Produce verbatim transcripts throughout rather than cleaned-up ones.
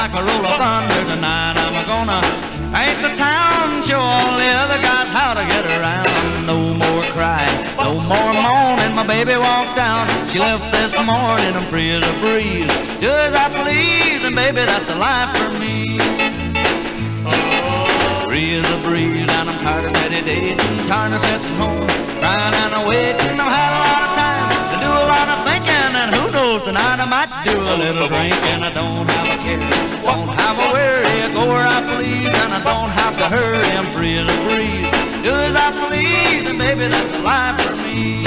like a roll of thunder tonight. I'm gonna paint the town, show all the other guys how to get around. No more crying, no more moaning. My baby walked down. She left this morning. I'm free as a breeze, do as I please, and baby, that's a life for me. Free as a breeze, and I'm tired of steady dating, tired of sitting home, crying and waiting. I've had a lot of time to do a lot of thinking, and who knows, tonight I might do a little drinking. I don't have a care, don't have a worry, I go where I please, and I don't have to hurry. I'm free as a breeze, do as I please, and baby, that's a life for me.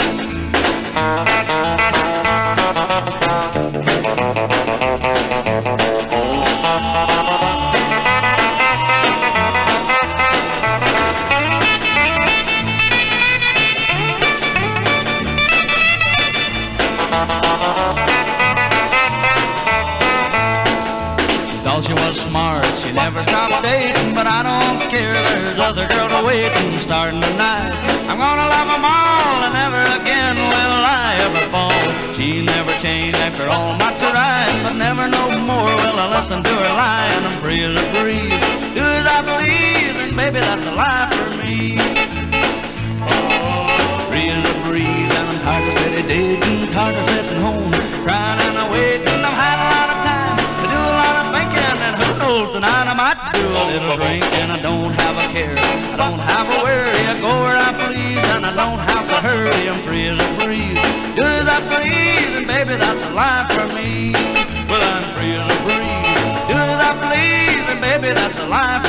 Thought she was smart, she never stopped dating, but I don't care, there's other girls waiting, starting tonight. I'm gonna love them all, and never again will I ever fall. She never changed after all my trying, but never no more will I listen to her lying. I'm free as a breeze, do as I please, and baby, that's a life for me. Free as a breeze, and I'm tired of steady dating, tired of sitting home, crying and waiting. I've had a lot of time to do a lot of thinking, and who knows, tonight I might do a little drinking. I don't have a care, I don't have a worry, I go where I please, and I don't have to hurry. I'm free as a breeze, do as I please, and baby, that's a life for me. Well, I'm free as a breeze, do as I please, and baby, that's a life